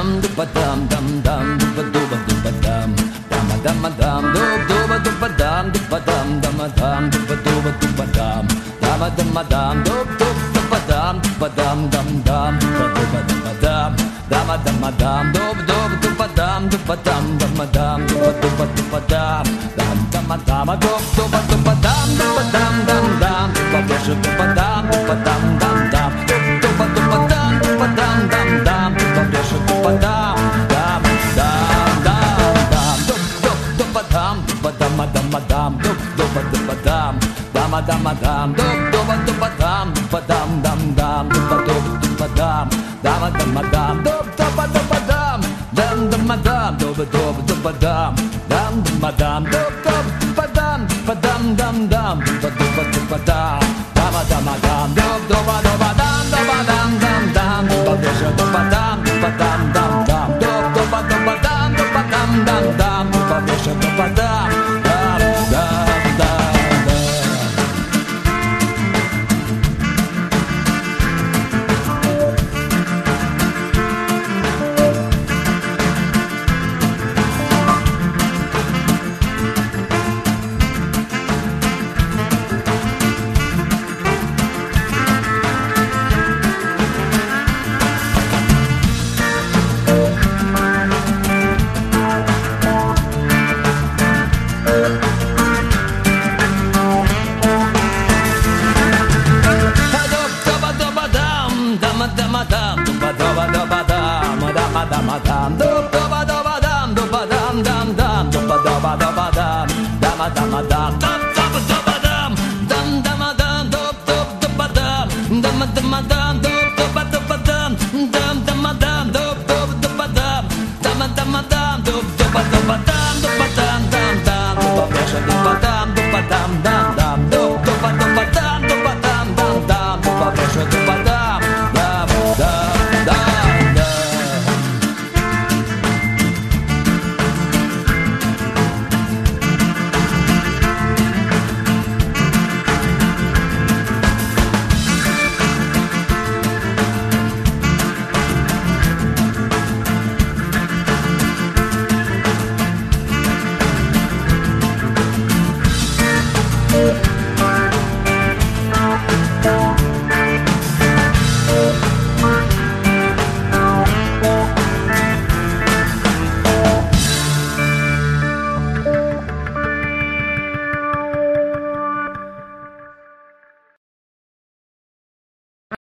dupa dum dum dum dupa dupa dupa dum dum dum dum dupa dupa dum dupa dum dum dum dupa dupa dupa dum dum dum dum dupa dum dupa dum dum dum dupa dupa dupa dum dum dum dum dupa dum dupa dum dum dum dupa dupa dupa dum dum dum dum dupa dupa dum dupa dum dum dum dupa dupa dum dupa dum dum dum dupa dupa dum dupa dum dum dum dupa dupa dum dum dum dum dupa dum dupa dum dum dum dupa dupa dum dum dum dum dupa dupa dum dupa dum dum dum dupa dupa dum dum dum dum dupa dupa dum dum dum dum dupa dupa dum dum dum dum dupa dum dupa dum dum dum dupa dupa dupa dum dum dum dum dupa dupa dum dum dum dum dupa dupa dum dupa dum dum dum dupa dupa dum dupa dum dum dum dupa dupa dum dum dum dum. Dum